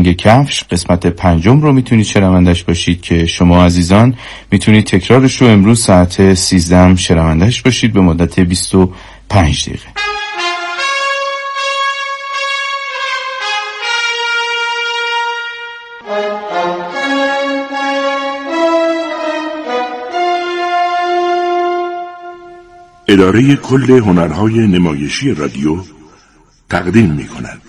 لنگ کفش قسمت 5 رو میتونید شنوندش باشید که شما عزیزان میتونید تکرارش رو امروز ساعت 13 شنوندش باشید به مدت 25 دقیقه. اداره کل هنرهای نمایشی رادیو تقدیم می کند.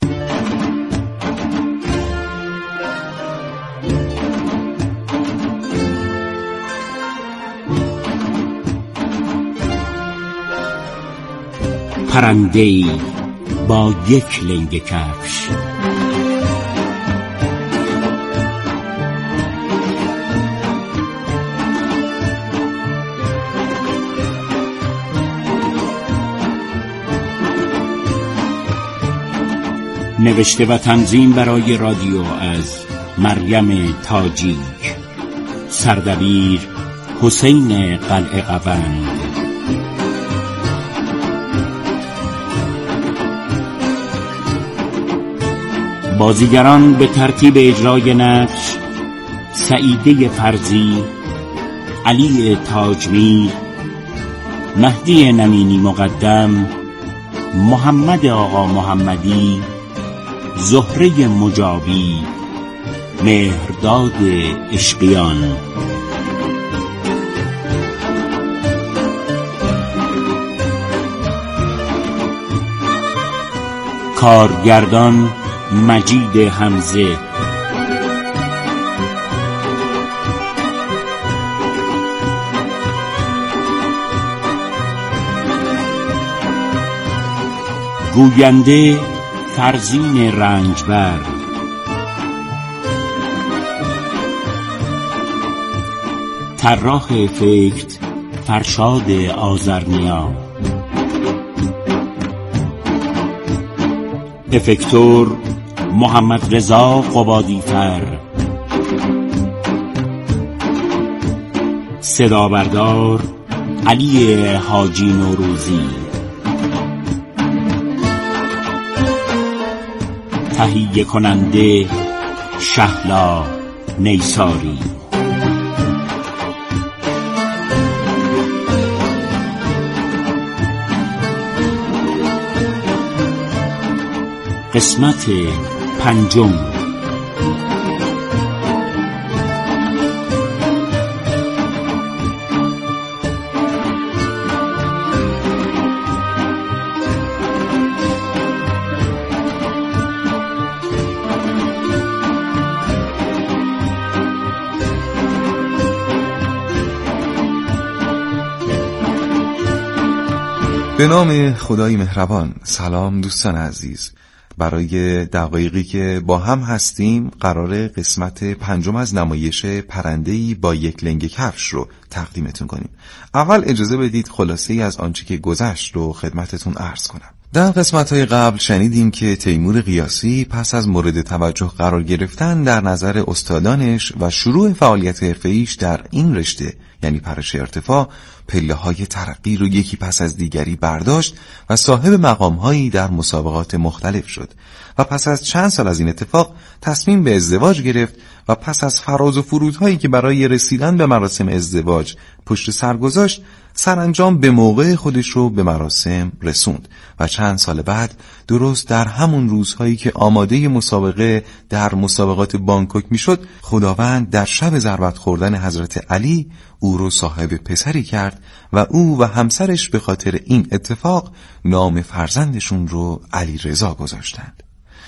پرنده‌ای با یک لنگ کفش. نوشته و تنظیم برای رادیو از مریم تاجیک. سردبیر حسین قلعه‌قوند. بازیگران به ترتیب اجرای نقش: سعیده فرزی، علی تاجمیر، مهدی نمینی مقدم، محمد آقا محمدی، زهره مجابی، مهرداد اشقیان. کارگردان مجید حمزه. گوینده فرزین رنجبر. طراح افکت فرشاد آذرنیا. افکتور محمد رضا قبادیفر. صدا بردار علی حاجی نوروزی. تهیه کننده شهلا نیساری. قسمت 5. به نام خدای مهربان. سلام دوستان عزیز. برای دقایقی که با هم هستیم قراره قسمت 5 از نمایش پرنده‌ای با یک لنگ کفش رو تقدیمتون کنیم. اول اجازه بدید خلاصه‌ای از آنچه که گذشت رو خدمتتون عرض کنم. در قسمت‌های قبل شنیدیم که تیمور قیاسی پس از مورد توجه قرار گرفتن در نظر استادانش و شروع فعالیت حرفه‌ایش در این رشته یعنی پرش ارتفاع، پله‌های ترقی رو یکی پس از دیگری برداشت و صاحب مقام‌هایی در مسابقات مختلف شد و پس از چند سال از این اتفاق تصمیم به ازدواج گرفت و پس از فراز و فرودهایی که برای رسیدن به مراسم ازدواج پشت سر گذاشت، سرانجام به موقع خودش رو به مراسم رسوند و چند سال بعد درست در همون روزهایی که آماده مسابقه در مسابقات بانکوک میشد، خداوند در شب ضربت خوردن حضرت علی او رو صاحب پسری کرد و او و همسرش به خاطر این اتفاق نام فرزندشون رو علی رضا گذاشتند.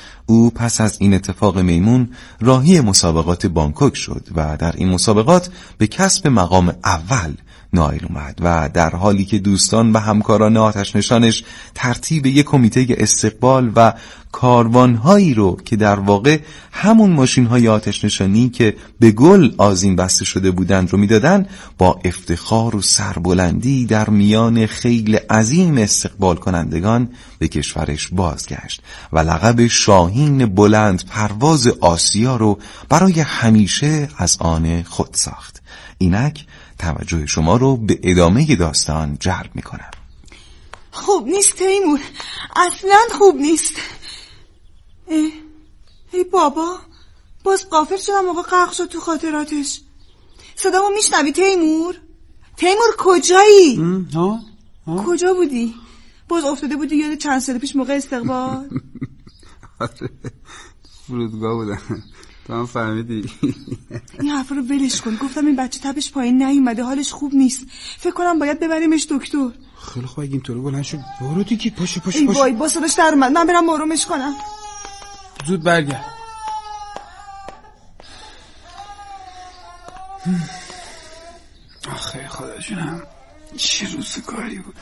او پس از این اتفاق میمون راهی مسابقات بانکوک شد و در این مسابقات به کسب مقام اول نائل اومد و در حالی که دوستان و همکاران آتش نشانش ترتیب یک کمیته استقبال و کاروانهایی رو که در واقع همون ماشین‌های آتش نشانی که به گل آذین بسته شده بودند رو میدادن، با افتخار و سربلندی در میان خیل عظیم استقبال کنندگان به کشورش بازگشت و لقب شاهین بلند پرواز آسیا رو برای همیشه از آن خود ساخت. اینک توجه شما رو به ادامه داستان جلب میکنم. خوب نیست تیمور، اصلا خوب نیست. ای بابا، باز غافل شدم موقع غرق شد تو خاطراتش. صدامو میشنوی تیمور؟ تیمور کجایی؟ کجا بودی؟ باز افتاده بودی یاد چند سال پیش موقع استقبال؟ فرودگاه بودم، تو هم فهمیدی. این حرف رو ولش کن. گفتم این بچه تبش پایین نیومده، حالش خوب نیست، فکر کنم باید ببریمش دکتر. خیلی خوب، اگه اینطوری بلند شد برو دیگه. پاشو ای وای، با صداش در اومد. من برم آرومش کنم. زود برگرد. آخه خدا جونم چه روزگاری بود.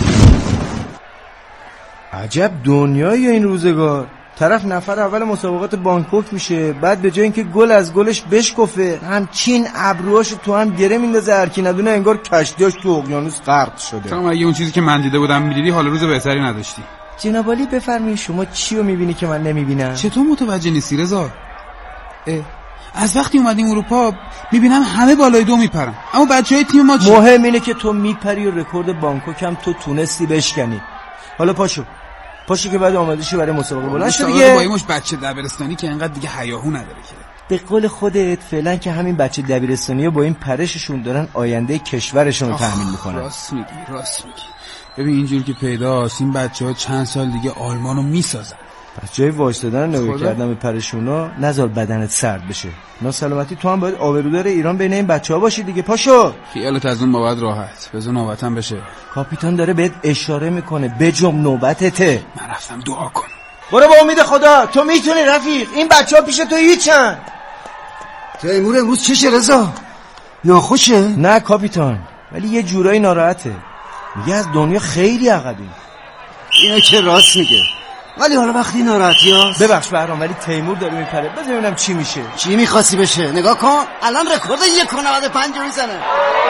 عجب دنیایی این روزگار. طرف نفر اول مسابقات بانکوک میشه، بعد به جای اینکه گل از گلش بشکفه همچین ابروهاشو تو هم گره میندازه، هر کی ندونه انگار کشتیاش تو اقیانوس غرق شده. تو اگه اون چیزی که من دیده بودم میدیدی حال روز بهتری نداشتی. جناب عالی بفرمایید، شما چی رو میبینی که من نمیبینم؟ چطور متوجه نیستی رضا؟ از وقتی اومدیم اروپا میبینم همه بالای دو میپرن، اما بچهای تیم ما چی؟ مهم اینه که تو میپری و رکورد بانکوک هم تو تونستی بشکنی. حالا پاشو که بعد آماده شی برای مسابقه بلند شو دیگه. با اینش بچه دبیرستانی که انقدر دیگه حیاهو نداره که. به قول خودت فعلا که همین بچه دبیرستانی‌ها با این پرششون دارن آینده کشورشون رو تضمین میکنن. راست میگی. ببین اینجور که پیداست این بچه‌ها چند سال دیگه آلمانو میسازن. بس جای وایستادن نگاه کردن به پرشونا، نذار بدنت سرد بشه. ناسلامتی تو هم باید آبرودار ایران بین این بچه‌ها باشی دیگه. پاشو. خیالت از اون بابت راحت، بذار نوبتم بشه. کاپیتان داره بهت اشاره میکنه، بجم نوبتته. من رفتم دعا کنم. برو با امید خدا، تو میتونی رفیق. این بچه‌ها پیش تو هیچن. تیمور امروز چشه رضا؟ ناخوشه؟ نه کاپیتان، ولی یه جورایی ناراحته. میگه از دنیا خیلی عقبیم. اینه که راست میگه، ولی حالا وقتی ناراحتی هست. ببخش بهرام، ولی تیمور داره میپره. بذار ببینم چی میشه. چی میخواستی بشه؟ نگاه کن الان رکورد 1.95 رو میزنه.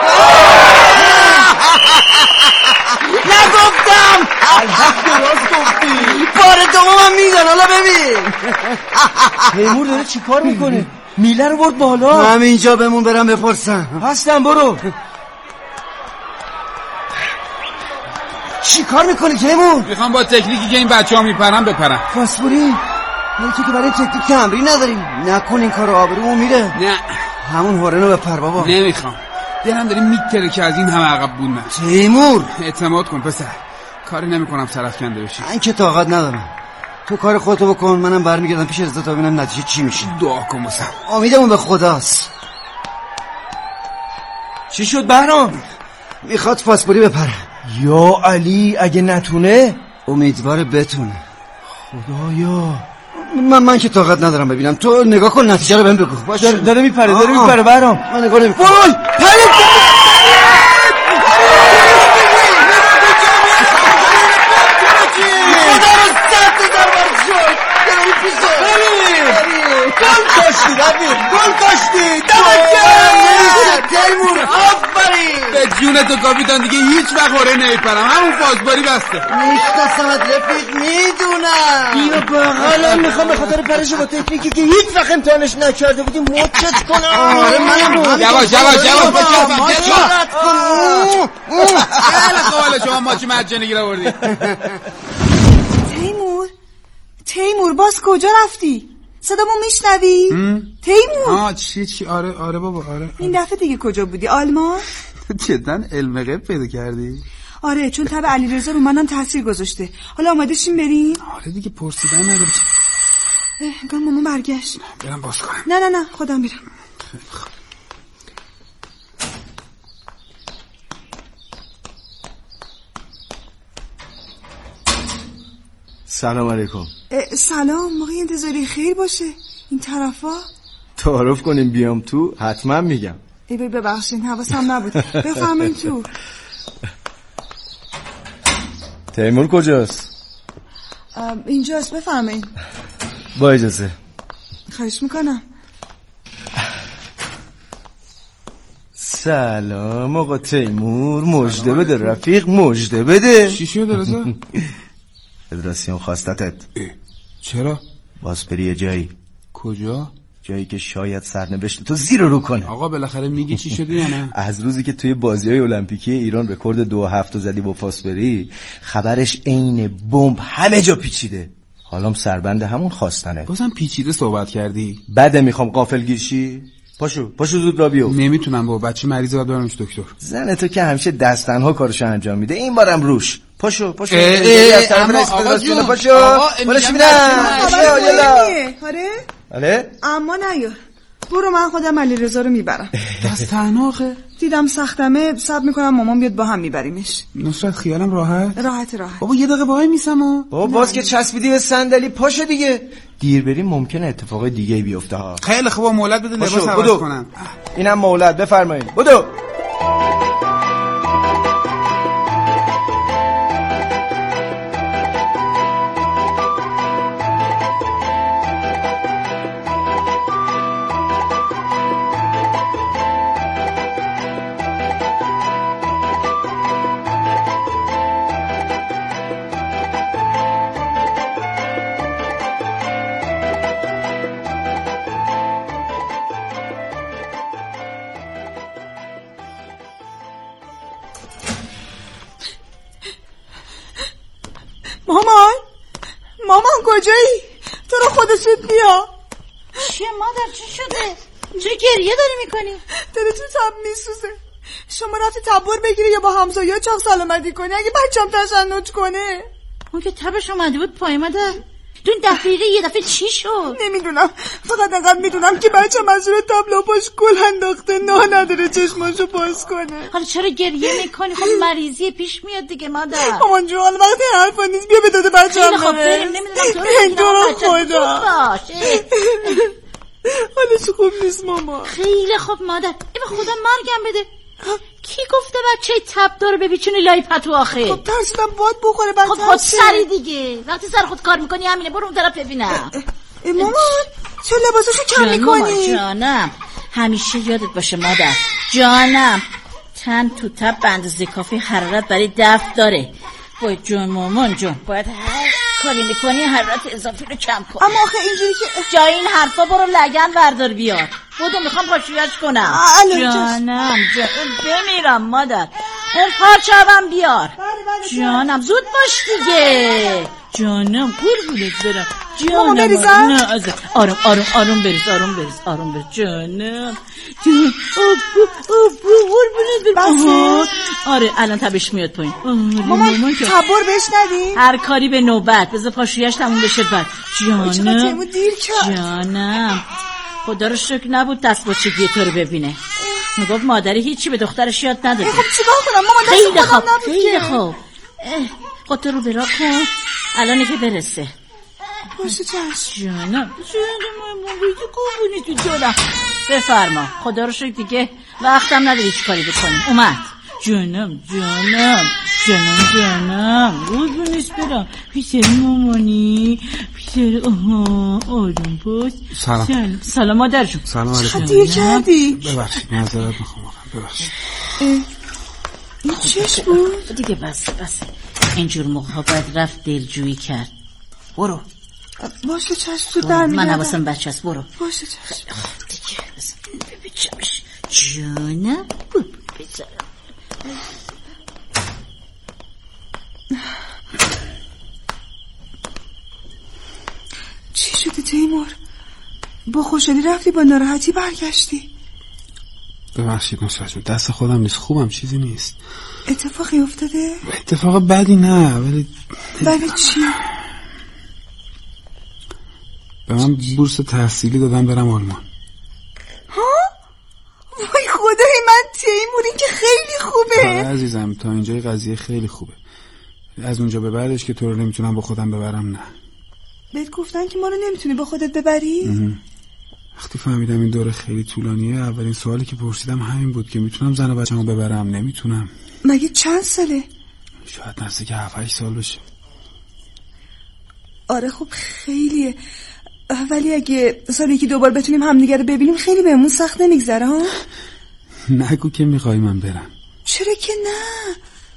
نگفتم. الحق درست گفتی. بار دومم میدن. حالا ببین تیمور داره چیکار میکنه؟ میله رو برد بالا. همینجا بمون برم بپرسم. هستم، برو. چی کار میکنی تیمور؟ میخوام با تکنیکی که این بچه‌ها میپرن بپرم. فاسفوری؟ تو که برای تکنیک تمرین نداری. نکن این کارو، آبرومون میره. نه همون هورنو بپر بابا. نمیخوام، دلم داره میتره که از این همه عقب بودن. تیمور اعتماد کن پسر، کاری نمیکنم سرفکنده بشی. من که طاقت ندارم. تو کار خودتو بکن، منم برمیگردم پیش رضا تا ببینم نتیجه چی میشه. دعا کن واسم. امیدمون به خداست. چی شد بهرام؟ میخواد فاسفوری بپره. یا علی، اگه نتونه؟ امیدواره بتونه. خدایا من که طاقت ندارم ببینم. تو نگاه کن نتیجه رو بهم بگو. باش. داره میپره بهرام. من نگاه نمی‌کنم. وای گل کاشتی تیمور آفرین. به جون تو کاپیتان، دیگه هیچ وقت هوره نمیپرم، همون فاسباری بسته. میشناسمت رفیق، میدونم. بیا بغلم، میخوام به خاطر پرش با تکنیکی که هیچ وقت امتحانش نکرده بودی مچت کنم. آره منم یواش بچارت کن. خیلی خوبه شما ماچی مجانی رو آوردی. تیمور باز کجا رفتی؟ صدامو میشنوی؟ تیمور چی آره بابا آره. این دفعه دیگه کجا بودی؟ آلمان؟ جدا علم غیب پیدا کردی؟ آره، چون تبع علیرضا رو منم تاثیر گذاشته. حالا آماده شیم بریم؟ آره دیگه، پرسیدن نداره. انگار مامان برگشت. برم باز کنم. نه خودم میرم. سلام علیکم. سلام، موقع انتظاری خیر باشه. این طرفا تعارف کنیم بیام تو، حتما میگم. ببخشید حواسم نبود. بفرمایید تو. تیمور کجاست؟ اینجاست، بفرمایید. با اجازه. خواهش میکنم. سلام آقا تیمور، مژده بده رفیق، مژده بده. چی شده رضا؟ فدراسیون خواستتت. چرا؟ باز بری یه جایی. کجا؟ جایی که شاید سرنوشت تو زیر رو کنه. آقا بالاخره میگی چی شده یا نه؟ از روزی که توی بازی‌های المپیکی ایران رکورد 2.7 زدی با فاسبری، خبرش عین بمب همه جا پیچیده. حالم سربند همون خواستنه. بازم پیچیده صحبت کردی. بده میخوام غافلگیر شی. پاشو زود را بیو. نمیتونم بابا، بچه مریضه باید برمش دکتر. زن تو که همیشه دستنها کارشو انجام میده، این بارم روش. پاشو اما آقا جون پاشو آره اما نیار. برو من خودم علیرضا رو میبرم. دستناخه دیدم سختمه، صبر میکنم مامان بیاد با هم میبریمش. نصرت خیالم راحت بابا یه دقیقه وای میسم. بابا باز که چسبیدی به صندلی، پاشو دیگه. دیر بریم ممکنه اتفاق دیگه بیفته ها. خیلی خوبه، مولد بده لباس عوض کنم. اینم مولد، بفرمایید. بدو. مامان کجایی؟ تو رو خودشت بیا. چیه مادر، چی شده؟ چرا گریه داری میکنی؟ دلتون تب میسوزه. شما رفتی تبر بگیری یا با همسایه‌ها چاق سلامتی کنی اگه بچه‌م تشنج کنه؟ اون که تبش اومده بود پای مادر. تو این دفعه یه دفعه چی شد؟ نمیدونم، فقط انقدر میدونم که بچه‌م از روی تابلو پاش گل انداخته، نه نداره چشماشو باز کنه. حالا چرا گریه میکنی؟ خب مریضی پیش میاد دیگه مادر. مامان جون وقتی حرفا نیست، بیا به داده بچه‌م. خب بریم. نمیدونم تو رو خدا. حالش خوب نیست مامان. خیلی خوب مادر. ای به خدا مرگم بده. کی گفته بچه تب داره ببیچونی لای پتو آخه؟ خب ترسیدم باد بخوره بچه. خب خود سری دیگه، وقتی سر خود کار میکنی همینه. برو اون طرف ببینم. مامان چرا لباساشو کم میکنی؟ جانم همیشه یادت باشه مادر جانم، تن تو تب به اندازه کافی حرارت برای دفع داره. باید جان مامان جان، باید هر کاری میکنی حرارت اضافی رو کم کن. اما آخه اینجوری که جای این حرفا برو لگن بردار بیار. بودو میخوام پاشویش کنم. جانم بمیرم مادر. اون پارچه‌ام بیار. جانم زود باش دیگه. جانم قربونت برم. جانم نه از آروم بریز جانم. قربونت برم. آره الان تبش میاد پایین. مامان تبر بشنوی؟ هر کاری به نوبت. بذار پاشویش تموم بشه بعد. جانم خدا رو شکر نبود دست با چگی تو رو ببینه. میگفت مادری هیچی به دخترش یاد نداده. خب چیکار کنم مامان؟ خیلی خوب خود رو برا کن الان که برسه. باشه چشم. جانم بیدی قربونی تو جانم. بفرما. خدا رو شکر دیگه وقتم نداری هیچ کاری بکنی. اومد. جانم قربونش برم. پیشر مامانی پیشر. آروم باش. سلام مادر جون. سلام علیکم. دیر کردی؟ ببخشید معذرت میخوام. ببخشید. این چش بود؟ دیگه بس اینجور موقع باید رفت دلجویی کرد. برو. باشه چشم تو در میگردم. من حواسم بچه هست. برو. باشه چشم. دیگه ببیچمش. جانم بذارم. چی شده تیمور؟ با خوشحالی رفتی با ناراحتی برگشتی؟ ببخشید نصرت جون، دست خودم نیست، خوبم، چیزی نیست. اتفاقی افتاده؟ اتفاق بدی نه ولی چی؟ به من بورس تحصیلی دادن برم آلمان. ها؟ وای خدای من تیمور، این که خیلی خوبه. آره عزیزم تا اینجای قضیه خیلی خوبه. از اونجا به بعدش که تو رو نمیتونم با خودم ببرم نه. بهت گفتن که ما رو نمیتونی با خودت ببری؟ وقتی فهمیدم این دوره خیلی طولانیه اولین سوالی که پرسیدم همین بود که میتونم زن و بچه‌مو ببرم. نمیتونم. مگه چند ساله؟ شاید نزدیک 7-8 سال بشه. آره خب خیلیه، ولی اگه سال یکی دوبار بتونیم همدیگه رو ببینیم خیلی بهمون سخت نمیگذره ها؟ نگو که میخوای من برم. چرا که نه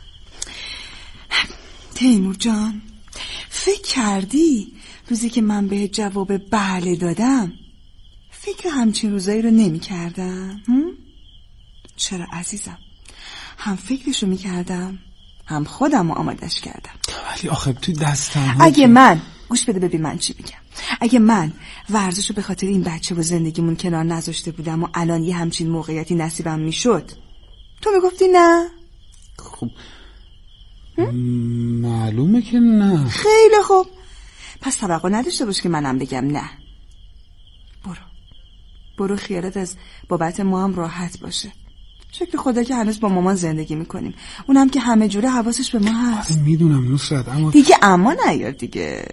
تیمور جان، فکر کردی روزی که من به جواب بله دادم فکر همچین روزایی رو نمی کردم؟ چرا عزیزم، هم فکرشو می کردم هم خودم رو آمادش کردم. ولی آخه تو دستم اگه من گوش بده ببین من چی میگم. اگه من ورزشو به خاطر این بچه و زندگیمون کنار نذاشته بودم و الان یه همچین موقعیتی نصیبم میشد، تو میگفتی نه؟ خب معلومه که نه. خیلی خوب، پس توقع نداشته باش که منم بگم نه. برو خیالت از بابت ما هم راحت باشه. شکر خدا که هنوز با مامان زندگی میکنیم، اونم که همه جوره حواسش به ما هست. میدونم نصرت، اما دیگه اما نیار دیگه.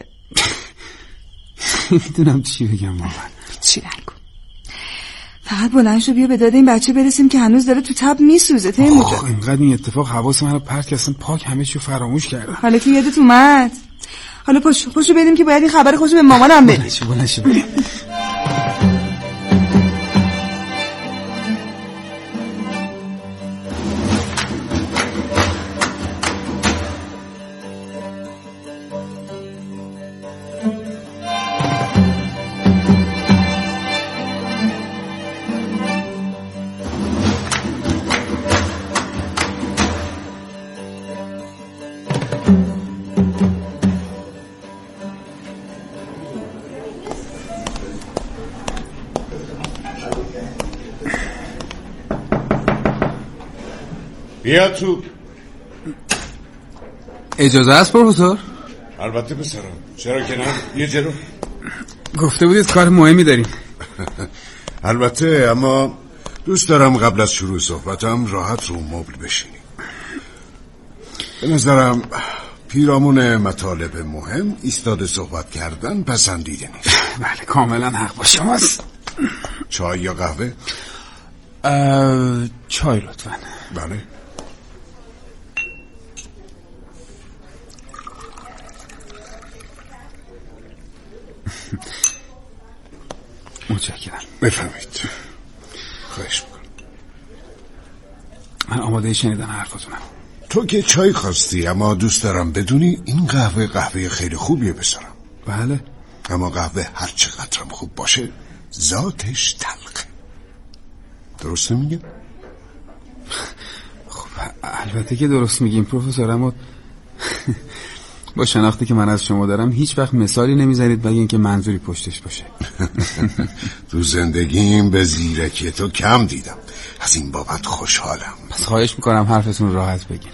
میدونم چی بگم واقعا. چی نگو، فقط بلند شو بیا به داد این بچه برسیم که هنوز داره تو تب میسوزه. تیمور جان اینقدر این اتفاق حواس من رو پرت که اصلا پاک همه چیو فراموش کردم. حالا که یادت اومد. حالا پاشو بریم که باید این خبر خوشو به مامانم بدیم. بلند شو بریم. بیا تو. اجازه است پروفسور؟ البته پسرم، چرا که نه. یه جلو. گفته بودید کار مهمی داریم. البته، اما دوست دارم قبل از شروع صحبتم راحت رو مبل بشینی. به نظرم پیرامون مطالب مهم ایستاده صحبت کردن پسندیده نیست. بله کاملا حق با شماست. چای یا قهوه؟ چای لطفاً. بله. متشکرم. بفرمایید. خواهش میکنم. من آماده شنیدن حرفاتونم. تو که چای خواستی، اما دوست دارم بدونی این قهوه خیلی خوبیه پسرم. بله. اما قهوه هر چقدرم خوب باشه ذاتش تلخه. درست میگم؟ خب البته که درست میگیم پروفسور، اما با شناختی که من از شما دارم هیچ وقت مثالی نمیزنید مگه اینکه منظوری پشتش باشه. تو زندگیم به زیرکی تو کم دیدم، از این بابت خوشحالم. پس خواهش میکنم حرفتون راحت بگین.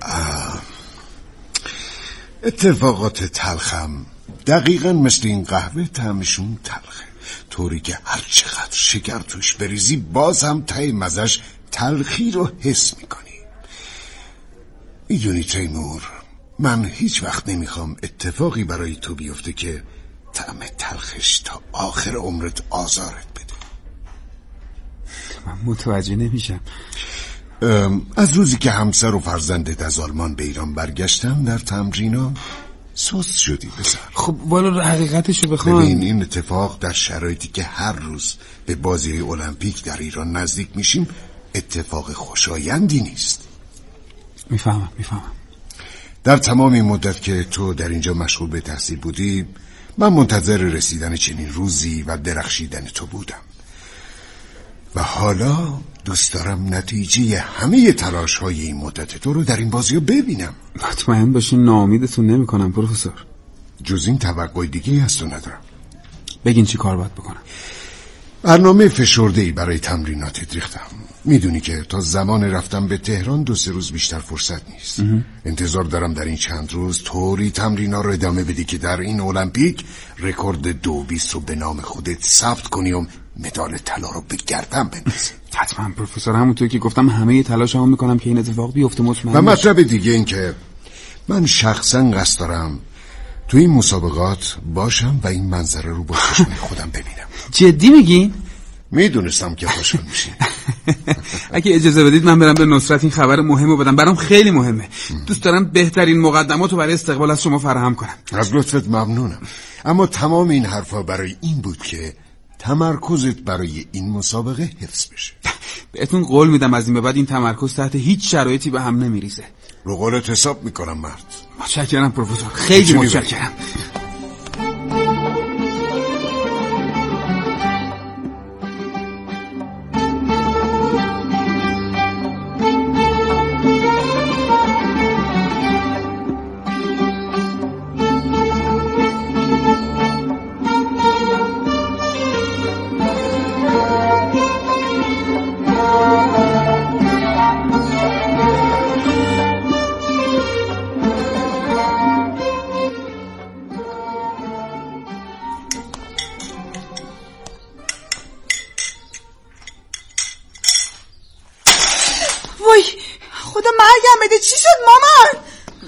اتفاقات تلخم دقیقا مثل این قهوه طعمشون تلخه، طوری که هر چقدر شکر توش بریزی باز هم ته مزش تلخی رو حس میکنی. میدونی تیمور، من هیچ وقت نمیخوام اتفاقی برای تو بیفته که طعم تلخش تا آخر عمرت آزارت بده. من متوجه نمیشم. از روزی که همسر و فرزندت از آلمان به ایران برگشتن در تمرینا سست شدی پسر. خب والا حقیقتشو بخوام، ببین این اتفاق در شرایطی که هر روز به بازی المپیک در ایران نزدیک میشیم اتفاق خوشایندی نیست. میفهمم. در تمام این مدت که تو در اینجا مشغول به تحصیل بودی من منتظر رسیدن چنین روزی و درخشیدن تو بودم و حالا دوست دارم نتیجه همه تلاش های این مدت تو رو در این بازی رو ببینم. مطمئن باشین ناامیدتون نمی کنم پروفسور. جز این توقع دیگه از تو ندارم. بگین چی کار باید بکنم. برنامه فشرده‌ای برای تمریناتت ریختم. میدونی که تا زمان رفتم به تهران 2-3 روز بیشتر فرصت نیست. انتظار دارم در این چند روز طوری تمرینا رو ادامه بدی که در این المپیک رکورد 2:20 رو به نام خودت ثبت کنی و مدال طلا رو به گردن بندازی. حتما پروفسور، همونطور که گفتم همه تلاشمو میکنم که این اتفاق بیفته. مطمئن و مطلب دیگه این که من شخصا قصد دارم تو این مسابقات باشم و این منظره رو با چشم خودم ببینم. جدی میگین؟ میدونستم که خوشحال میشی. اگه اجازه بدید من برم به نصرت این خبر مهمو بدم، برام خیلی مهمه. دوست دارم بهترین مقدماتو برای استقبال از شما فراهم کنم. از لطفت ممنونم، اما تمام این حرفا برای این بود که تمرکزت برای این مسابقه حفظ بشه. بهتون قول میدم از این به بعد این تمرکز تحت هیچ شرایطی به هم نمیریزه. رو قولت حساب میکنم مرد. متشکرم پروفسور، خیلی متشکرم. خدا مرگم بده. چی شد مامان؟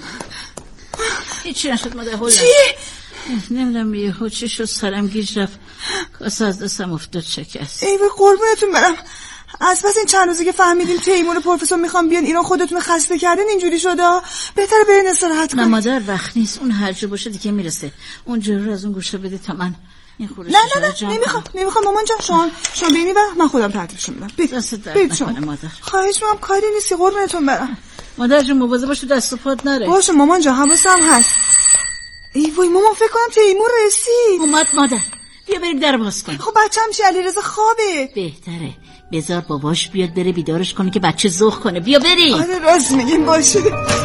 هیچی نشد مادر. هلا چی؟ نمیدونم یهو چی شد، سرم گیج رفت، کاسه از دستم افتاد شکست. ای وای قربونتون برم. از پس این چند روزی که فهمیدیم تیمور و پروفسور میخوام بیان ایران خودتون خسته کردین اینجوری شده. بهتره برین استراحت کنین. نه مادر وقت نیست، اون هر جا باشه دیگه میرسه. اون جرو از اون گوشه بده تا من این خورش نه نمیخوام مامان جان. شما بینی و من خودم ترتیبش میدم. دست درد نکنه مادر. خواهش میکنم کاری نیستی قربونتون برم. مادر جون مواظب باش تو دست و پات نره. باشه مامان جان حواسم هست. ای وای مامان فکر کنم تیمور رسید. اومد مادر. بیا بریم در باز کنیم. خب بچه‌م چی؟ علیرضا خوابه. بهتره بذار باباش بیاد بره بیدارش کنه که بچه ذوق کنه. بیا بریم. آره راست میگین. باشه.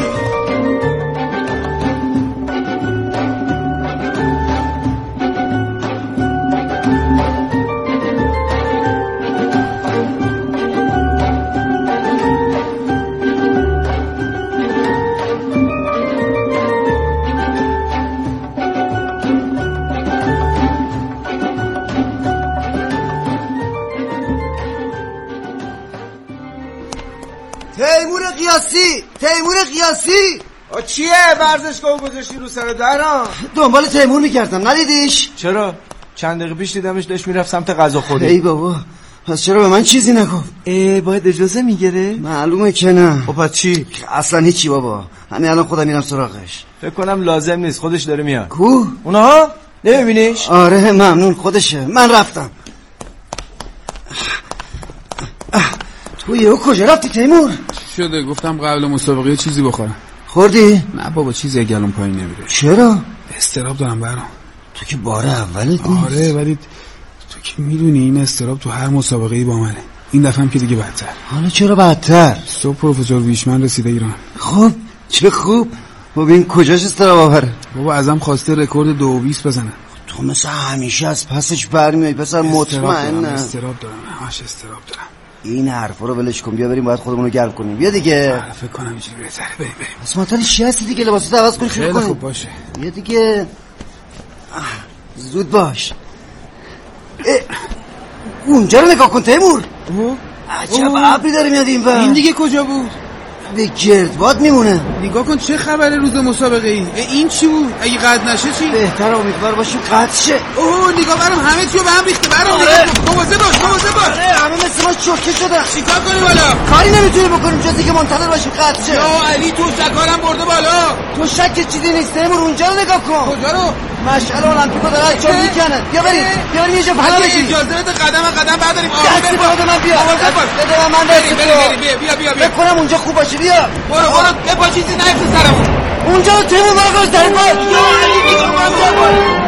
تیمور قیاسی چیه؟ ورزشگاه گذاشتی رو سر درم؟ دنبال تیمور میکردم ندیدیش؟ چرا؟ چند دقیقه پیش دیدمش داشت میرفت سمت غذاخوری. ای بابا پس چرا به من چیزی نگفت؟ باید اجازه میگیره؟ معلومه که نه. خب پس چی؟ اصلا هیچی بابا، همین الان خودم میرم سراغش. فکر کنم لازم نیست، خودش داره میاد. کو؟ اونها؟ نمیبینیش؟ آره ممنون خودشه، من رفتم. تو یهو کجا رفتی تیمور؟ شده گفتم قبل مسابقه چیزی بخورم. خوردی؟ نه بابا چیزی گلوم پایین نمیره. چرا؟ استراب دارم برام. تو که بار اولت نیست. آره ولی تو که میدونی این استراب تو هر مسابقه‌ای با منه. این دفعه هم که دیگه بدتر. حالا چرا بدتر؟ صبح پروفسور ویشمن رسیده ایران. خب چه خوب. ببین کجاش استراب آوره؟ بابا ازم خواسته رکورد 2:20 بزنم. تو مثل همیشه از پسش برمیای پسر. مطمئنم استراب دارم. همش استراب دارم. این حرفا رو ولش کن. بیا بریم باید خودمون رو گرم کنیم. بیا دیگه. فکر کنم اینجوری بهتره. بریم. اسماعیل چی هستی دیگه؟ لباساتو عوض کن شروع کنیم. خب باشه. بیا دیگه. زود باش. اونجا رو نگاه کن تیمور. عجب ابری داره میاد این ور. این دیگه کجا بود؟ به گردباد میمونه. نگاه کن چه خبره روز مسابقه ای. این چی بود؟ اگه قطع نشه چی؟ بهتره امیدوار باشیم قطع شه. نگاه برام همه چیو به هم ریخته. برام مواظب باش. همه مثل ما چوکه شدن. چیکار کنیم حالا؟ کاری نمیتونی بکنیم جز اینکه منتظر باشیم قطع شه. یا علی تو شکارم برده بالا. تو شک چیزی نیست تیمور. اونجا رو نگاه کن. کجا رو؟ مشعل المپیکو داره از جا میکنه. بیا بریم یه جا پناه بشیم. اجازه بده قدم برداریم. دستی بده من بیا. بده من برسیم. بیا. بکنم اونجا خوب باشه. بیا برو به با چیزی نیفته سرمون. اونجا رو تیمور برگاش در باید. یا علی میگم من بیا.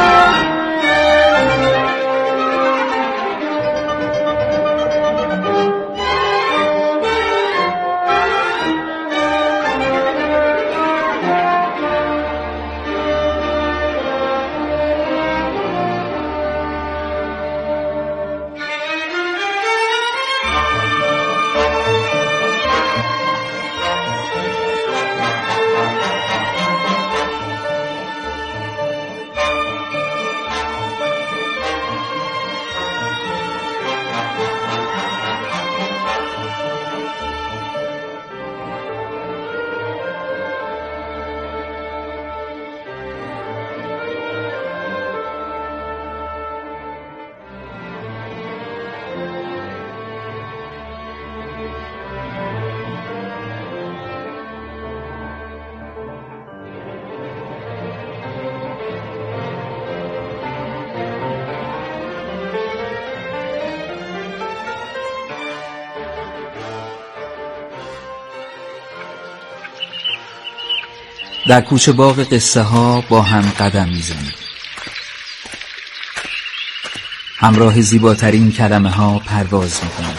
در کوچه باغ قصه ها با هم قدم میزنیم. همراه زیباترین کلمه ها پرواز میکنیم.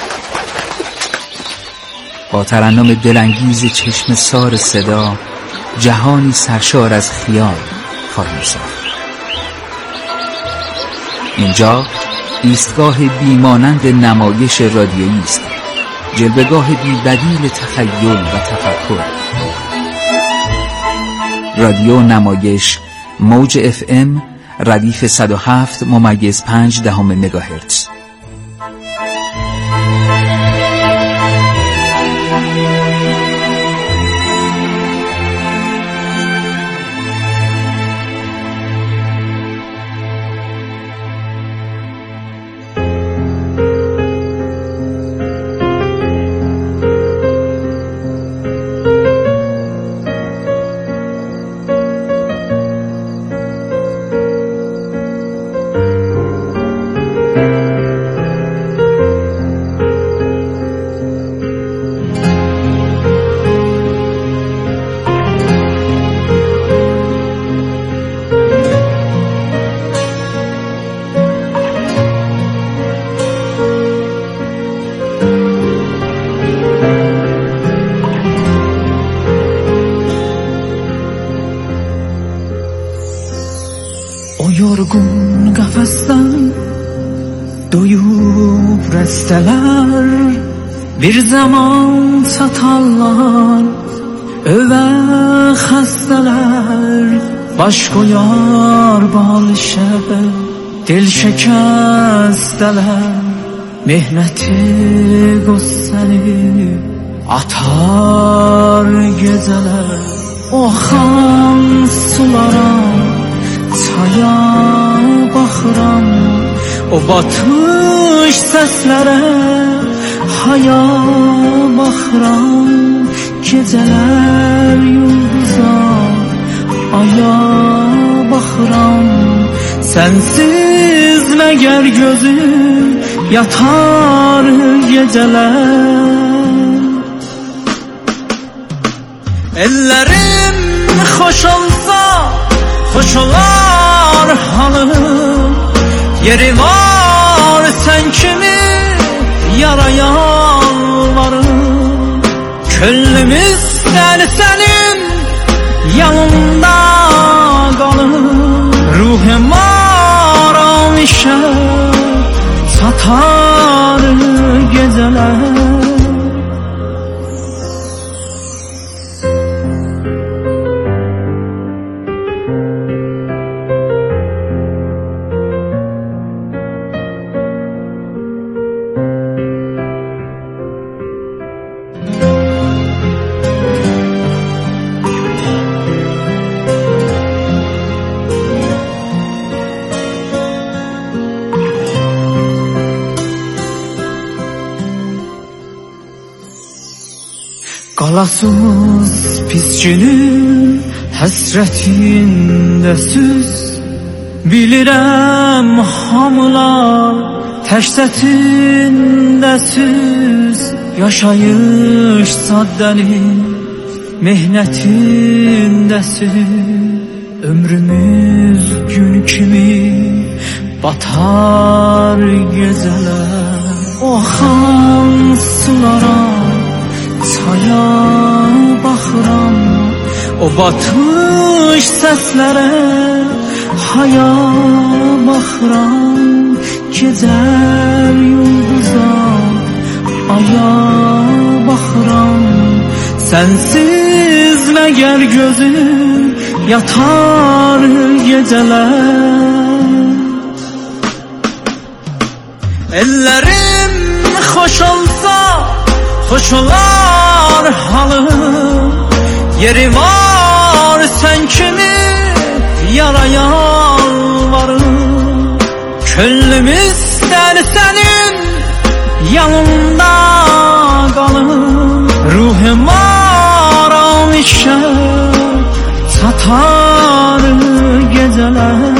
با ترنم دلانگیز چشم سار صدا جهانی سرشار از خیال خواهیم ساخت. اینجا ایستگاه بیمانند نمایش رادیویی است، جلوه‌گاه بی‌بدیل تخیل و تفکر. رادیو نمایش موج FM ردیف 107.5 مگاهرتز. doyup resteler bir zaman satarlar, öve hastalar baş koyar balişe, dil şekesteler mehneti gösterip atar geceler. Oxan sulara çaya baxıram, o batmış səslərə haya baxıram. Gecələr yulduza aya baxıram, sənsiz məgər gözüm yatar gecələr. Ellerim xoş olsa xoş olar halım, yeri var sen kimi yarayan varım. Könlümüz senin yanında kalır, ruhum aramışa satar geceler. Qalasız pis günün həsrətində süz, bilirəm hamılar təştətində süz. Yaşayış saddənin mehnətində süz, ömrümüz gün kimi batar gecələr. Oxan sulara çaya baxıram, o batmış səslərə haya baxıram. Gecələr yulduza aya baxıram, sənsiz məgər gözüm yatar gecələr. Ellerim xoş olsa xoş olar halım, yeri var sen kimi yarayan varım. Könlümüz senin yanında kalır, ruhum aramışa satar geceler.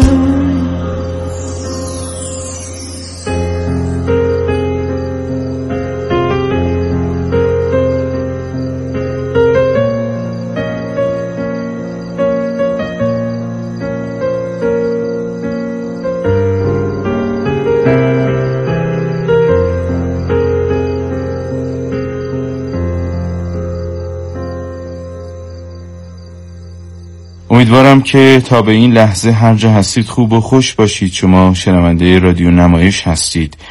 امیدوارم که تا به این لحظه هر جا هستید خوب و خوش باشید. شما شنونده رادیو نمایش هستید.